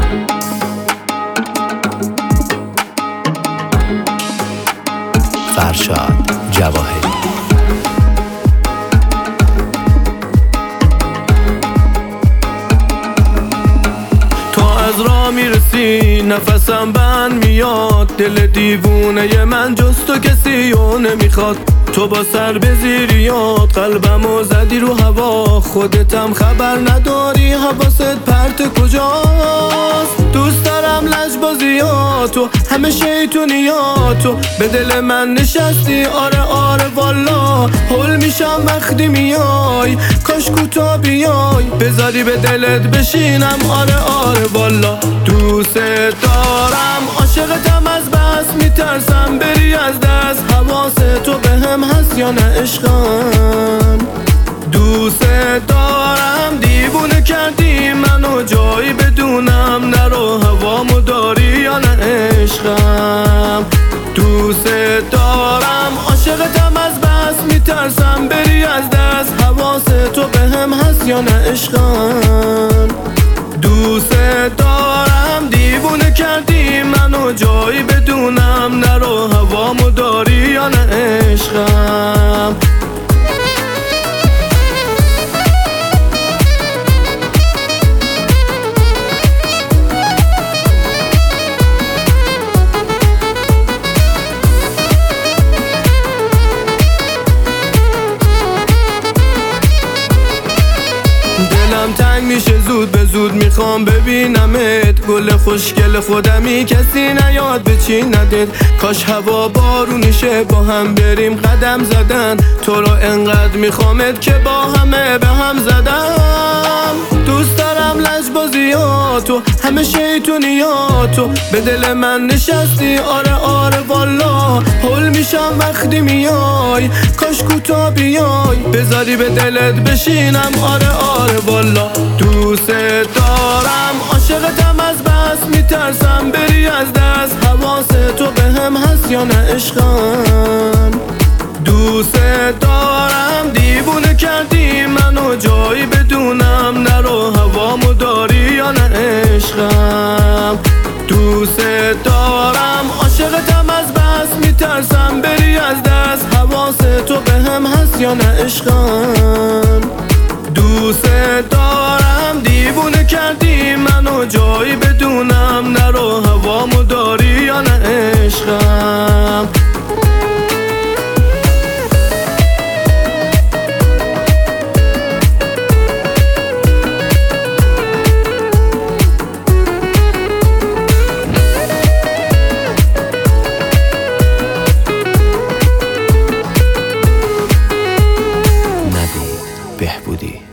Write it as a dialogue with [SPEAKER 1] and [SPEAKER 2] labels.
[SPEAKER 1] فرشاد جواهری.
[SPEAKER 2] از راه میرسی نفسم بند میاد، دل دیوونه من جز تو کسی و نمیخواد. تو با سر به زیریات قلبمو زدی رو هوا، خودتم خبر نداری حواست پرت کجاست. دوست دارم لجبازیاتو همه شیطونیاتو، به دل من نشستی آره آره والا. هول میشم وقتی میای، کاش کوتا بیای بذاری به دلت بشینم آره آره والا. دوست دارم عاشقتم از بس میترسم بری از دست، حواست تو بهم هست یا نه عشقم. دوست دارم دیوونه کردی منو جایی بدونم، نرو هوامو داری یا نه عشقم. دوست دارم عاشقتم از بس میترسم بری از دست، حواست تو بهم هست یا نه عشقم. دوست دارم دیوونه کردی منو جایی بدونم، نرو هوامو داری یا نه عشقم. دلم تنگ میشه زود به زود میخوام ببینمت، گل خوشگل خودمی کسی نیاد به چی ندید. کاش هوا بارونیشه با هم بریم قدم زدن، تو رو انقدر میخوامت که با همه به هم زدم. دوست دارم لجبازیاتو همه شیطونیاتو، به دل من نشستی آره آره والا. هول میشم وقتی میای، کاش کوتا بیای بذاری به دلت بشینم آره آره والا. دوست دارم عاشقتم از بس میترسم بری از دست، حواست تو بهم هست یا نه عشقم. دوست دارم دیوونه کردی منو جایی بدونم، نرو هوامو داری یا نه عشقم. دوست دارم عاشقتم از بس میترسم بری از دست، حواست تو بهم هست یا نه عشقم. دوست دارم دیوونه کردی منو جایی بدونم، نرو هوامو داری یا نه عشقم.
[SPEAKER 1] بهبودی.